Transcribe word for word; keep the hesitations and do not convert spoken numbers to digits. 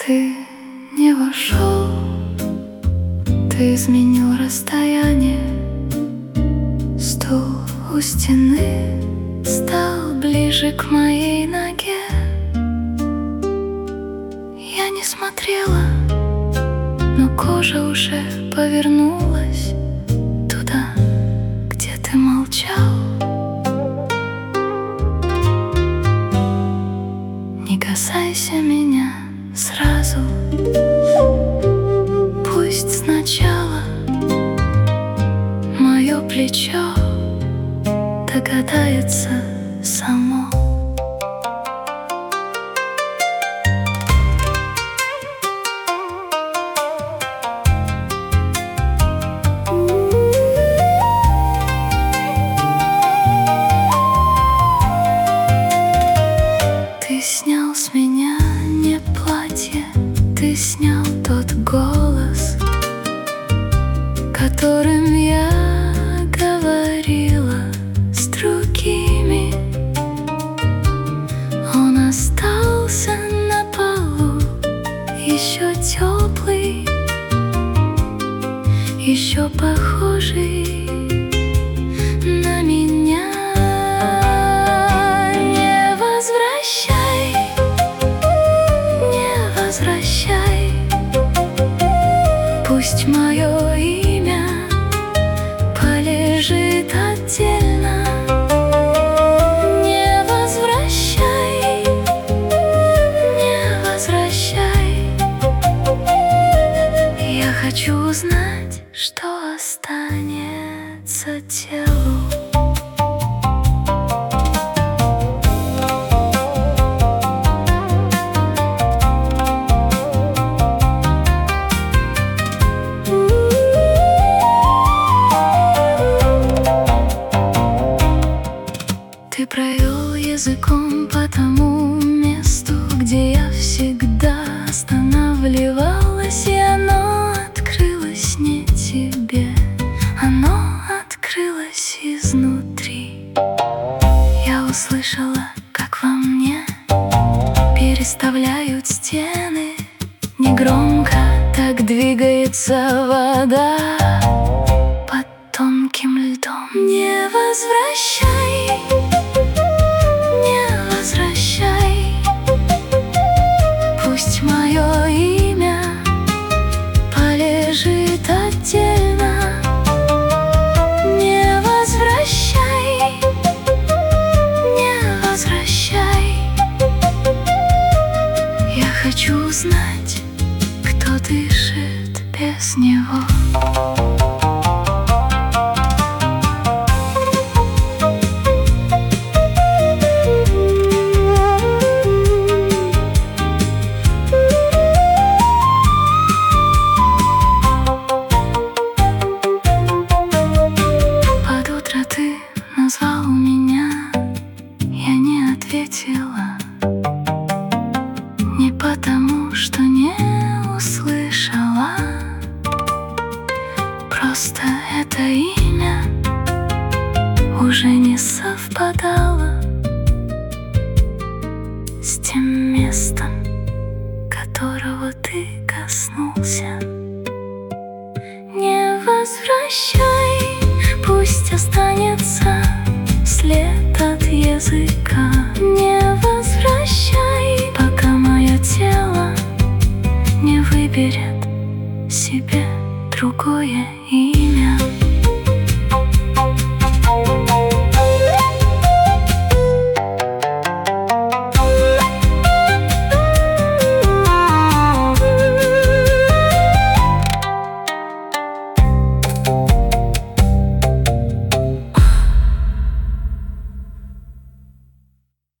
Ты не вошел, ты изменил расстояние. Стул у стены стал ближе к моей ноге. Я не смотрела, но кожа уже повернулась туда, где ты молчал. Не касайся меня сразу, пусть сначала мое плечо догадается само. Ты снял с меня не платье, ты снял тот голос, которым я говорила с другими. Он остался на полу, еще теплый, еще похожий на меня. Не возвращай, не возвращай, пусть мое имя полежит отдельно. Не возвращай, не возвращай. Я хочу узнать, что останется телу. Ты провел языком по тому месту, где я всегда останавливалась, и оно открылось не тебе, оно открылось изнутри. Я услышала, как во мне переставляют стены. Негромко так двигается вода под тонким льдом. Не возвращай, не возвращай, пусть мое имя полежит отдельно. Не возвращай, не возвращай. Я хочу узнать, кто дышит без него. Назвал меня, я не ответила, не потому, что не услышала, просто это имя уже не совпадало с тем местом, которого ты коснулся. Не возвращай, пусть останется след от языка. Не возвращай, пока мое тело не выберет себе другое имя.